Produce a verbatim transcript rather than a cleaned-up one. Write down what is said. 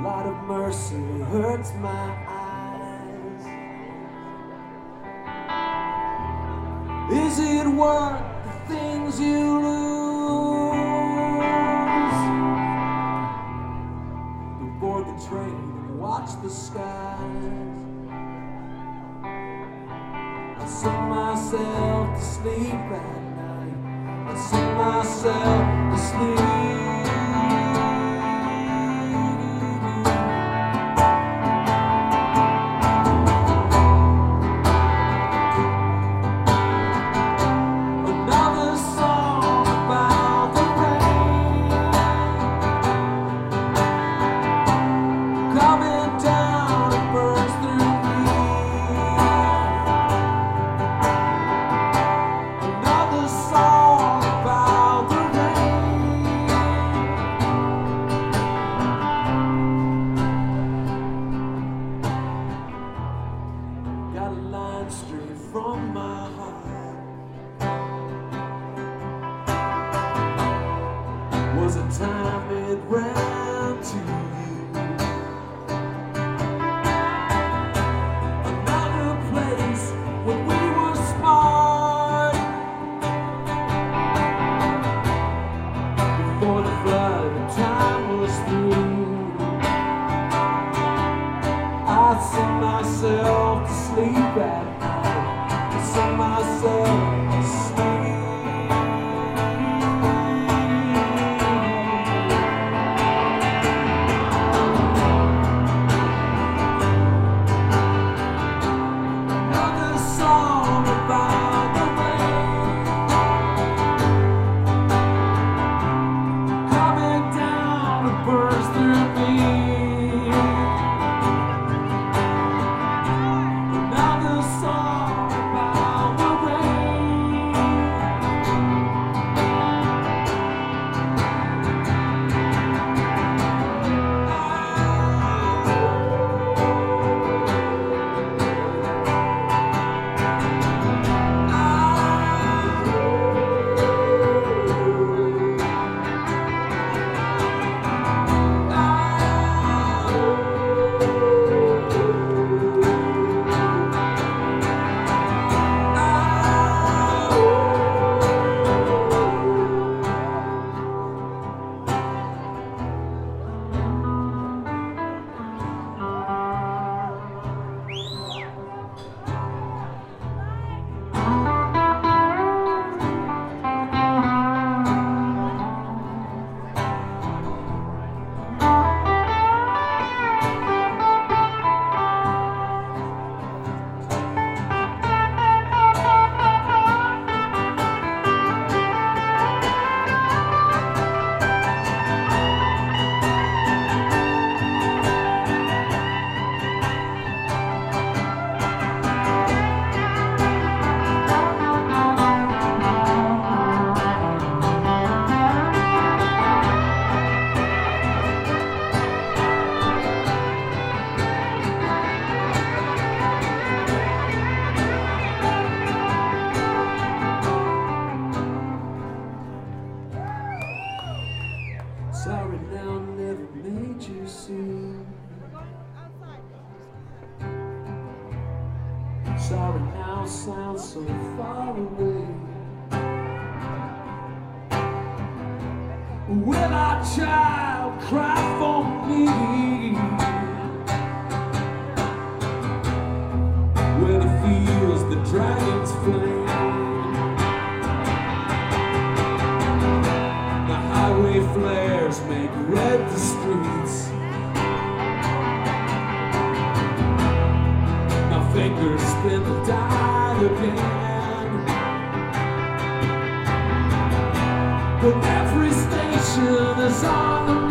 Light of mercy hurts my eyes. Is it worth the things you lose? Board the train and watch the skies. I sing myself to sleep at night. I sing myself to sleep. Straight from my heart was a time it ran to you. Another place when we were smart. Before the flood of time was through, I sing myself to sleep at sing myself asleep. Another song about the rain coming down to burst through me. Another song. Sorry now, never made you see. Sorry now sounds so far away. Will our child cry for me when he feels the dragon's flame? Highway flares make red the streets. My fingers spin the dial again, but every station is on the